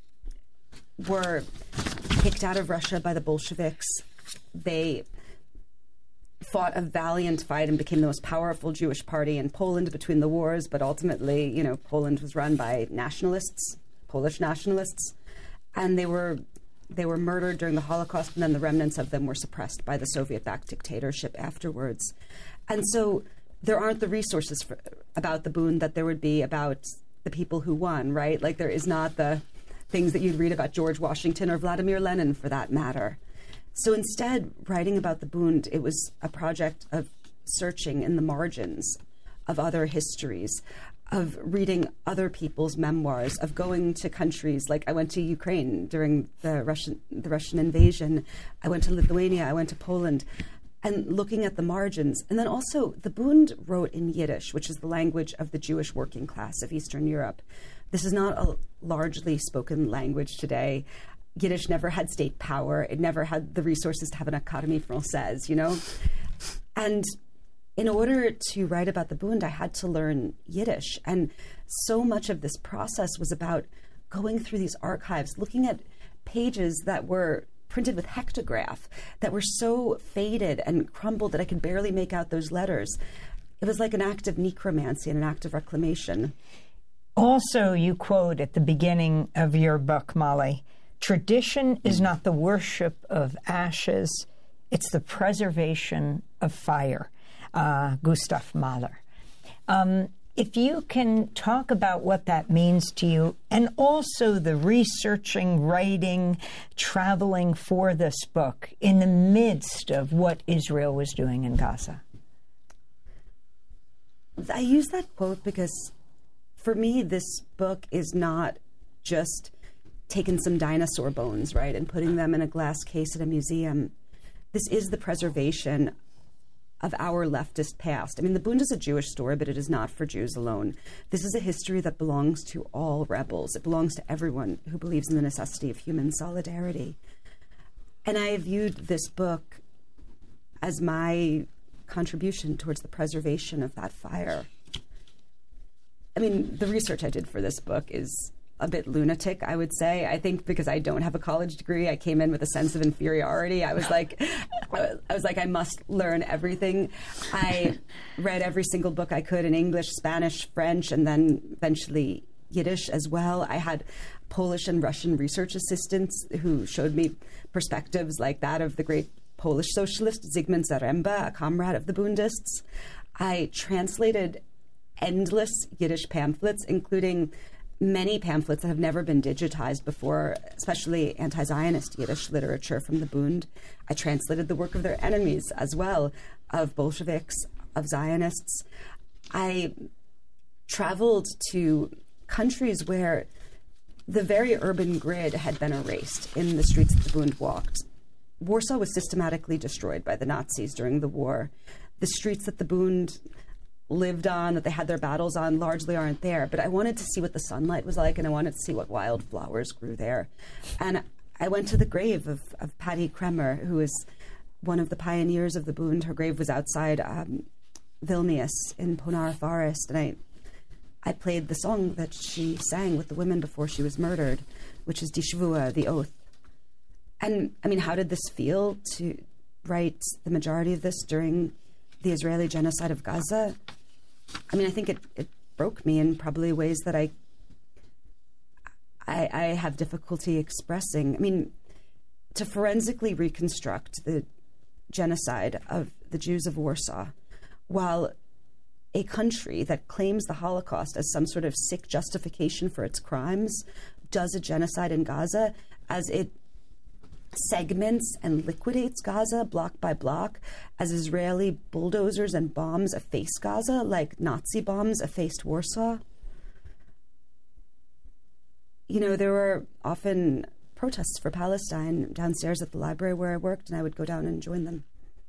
were kicked out of Russia by the Bolsheviks. They fought a valiant fight and became the most powerful Jewish party in Poland between the wars, but ultimately, you know, Poland was run by nationalists, Polish nationalists, and they were they were murdered during the Holocaust, and then the remnants of them were suppressed by the Soviet-backed dictatorship afterwards. And so there aren't the resources for, about the Bund that there would be about the people who won, right? Like there is not the things that you'd read about George Washington or Vladimir Lenin, for that matter. So instead, writing about the Bund, it was a project of searching in the margins of other histories, of reading other people's memoirs, of going to countries like I went to Ukraine during the Russian the Russian invasion. I went to Lithuania. I went to Poland, and looking at the margins. And then also, the Bund wrote in Yiddish, which is the language of the Jewish working class of Eastern Europe. This is not a largely spoken language today. Yiddish never had state power. It never had the resources to have an Académie Française, you know? And in order to write about the Bund, I had to learn Yiddish. And so much of this process was about going through these archives, looking at pages that were printed with hectograph, that were so faded and crumbled that I could barely make out those letters. It was like an act of necromancy and an act of reclamation. Also, you quote at the beginning of your book, Molly, tradition is not the worship of ashes, it's the preservation of fire. Uh, Gustav Mahler. Um, if you can talk about what that means to you, and also the researching, writing, traveling for this book in the midst of what Israel was doing in Gaza. I use that quote because for me, this book is not just taking some dinosaur bones, right, and putting them in a glass case at a museum. This is the preservation of our leftist past. I mean, the Bund is a Jewish story, but it is not for Jews alone. This is a history that belongs to all rebels. It belongs to everyone who believes in the necessity of human solidarity. And I viewed this book as my contribution towards the preservation of that fire. I mean, the research I did for this book is a bit lunatic, I would say. I think because I don't have a college degree, I came in with a sense of inferiority. I was like, I was like, I must learn everything. I read every single book I could in English, Spanish, French, and then eventually Yiddish as well. I had Polish and Russian research assistants who showed me perspectives like that of the great Polish socialist Zygmunt Zaremba, a comrade of the Bundists. I translated endless Yiddish pamphlets, including many pamphlets that have never been digitized before, especially anti-Zionist Yiddish literature from the Bund. I translated the work of their enemies as well, of Bolsheviks, of Zionists. I traveled to countries where the very urban grid had been erased in the streets that the Bund walked. Warsaw was systematically destroyed by the Nazis during the war. The streets that the Bund lived on, that they had their battles on, largely aren't there. But I wanted to see what the sunlight was like, and I wanted to see what wildflowers grew there. And I went to the grave of, of Patty Kremer, who is one of the pioneers of the Bund. Her grave was outside um, Vilnius in Ponar Forest, and I I played the song that she sang with the women before she was murdered, which is Die Shvua, the oath. And, I mean, how did this feel to write the majority of this during the Israeli genocide of Gaza? I mean, I think it, it broke me in probably ways that I, I I have difficulty expressing. I mean, to forensically reconstruct the genocide of the Jews of Warsaw, while a country that claims the Holocaust as some sort of sick justification for its crimes does a genocide in Gaza, as it segments and liquidates Gaza block by block, as Israeli bulldozers and bombs efface Gaza like Nazi bombs effaced Warsaw. you know, there were often protests for Palestine downstairs at the library where I worked, and I would go down and join them.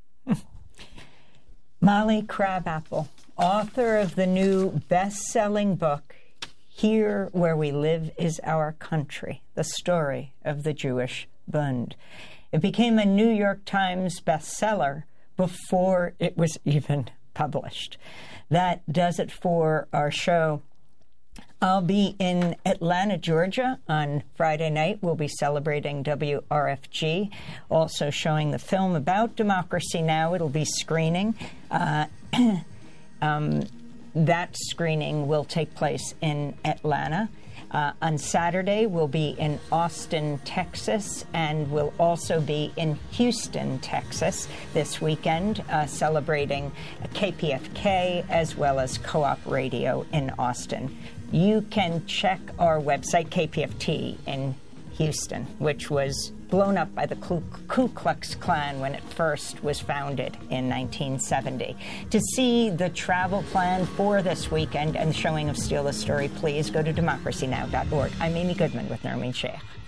Molly Crabapple, author of the new best-selling book, Here Where We Live Is Our Country, the story of the Jewish Bund. It became a New York Times bestseller before it was even published. That does it for our show. I'll be in Atlanta, Georgia on Friday night. We'll be celebrating W R F G, also showing the film about Democracy Now! It'll be screening. Uh, um, that screening will take place in Atlanta. Uh, on Saturday, we'll be in Austin, Texas, and we'll also be in Houston, Texas this weekend, uh, celebrating K P F K as well as Co-op Radio in Austin. You can check our website, K P F T in Houston, which was blown up by the Ku, Ku Klux Klan when it first was founded in nineteen seventy. To see the travel plan for this weekend and the showing of Steal the Story, please go to democracy now dot org. I'm Amy Goodman with Nermeen Sheikh.